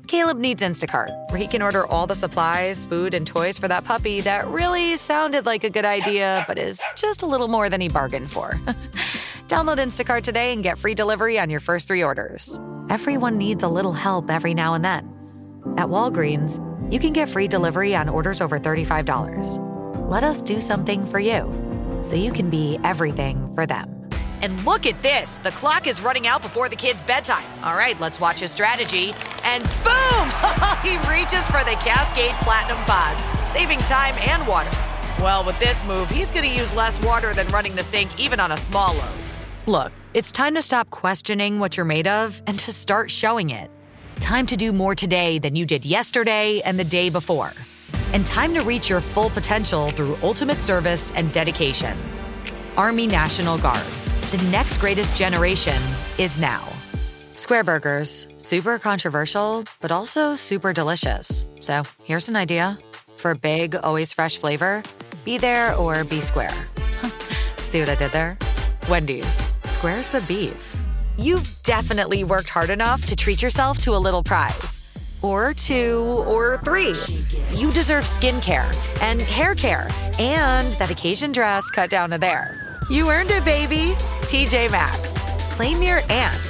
Caleb needs Instacart, where he can order all the supplies, food, and toys for that puppy that really sounded like a good idea, but is just a little more than he bargained for. Download Instacart today and get free delivery on your first 3 orders. Everyone needs a little help every now and then. At Walgreens, you can get free delivery on orders over $35. Let us do something for you, so you can be everything for them. And look at this. The clock is running out before the kid's bedtime. All right, let's watch his strategy. And boom! He reaches for the Cascade Platinum Pods, saving time and water. Well, with this move, he's going to use less water than running the sink even on a small load. Look, it's time to stop questioning what you're made of and to start showing it. Time to do more today than you did yesterday and the day before. And time to reach your full potential through ultimate service and dedication. Army National Guard. The next greatest generation is now. Square Burgers. Super controversial, but also super delicious. So here's an idea. For big, always fresh flavor, be there or be square. See what I did there? Wendy's. Square's the beef. You've definitely worked hard enough to treat yourself to a little prize. Or 2 or 3. You deserve skincare and hair care and that occasion dress cut down to there. You earned it, baby. TJ Maxx. Claim your aunt.